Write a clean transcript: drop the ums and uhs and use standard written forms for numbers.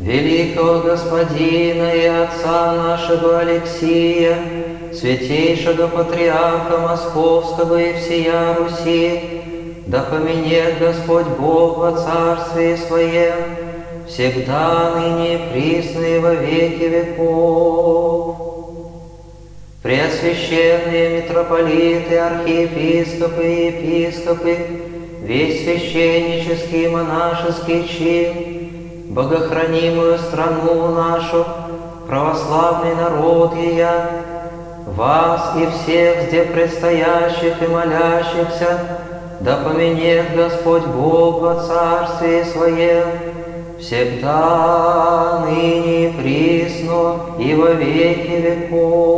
великого Господина и Отца нашего Алексия, святейшего Патриарха Московского и всея Руси, да поменет Господь Бог во Царстве Своем, всегда, ныне и присно и во веки веков. Преосвященные митрополиты, архиепископы и епископы, весь священнический и монашеский чин, богохранимую страну нашу, православный народ ея, вас и всех здесь предстоящих и молящихся, да поменет Господь Бог во Царстве Своем, всегда, ныне и присно и во веки веков.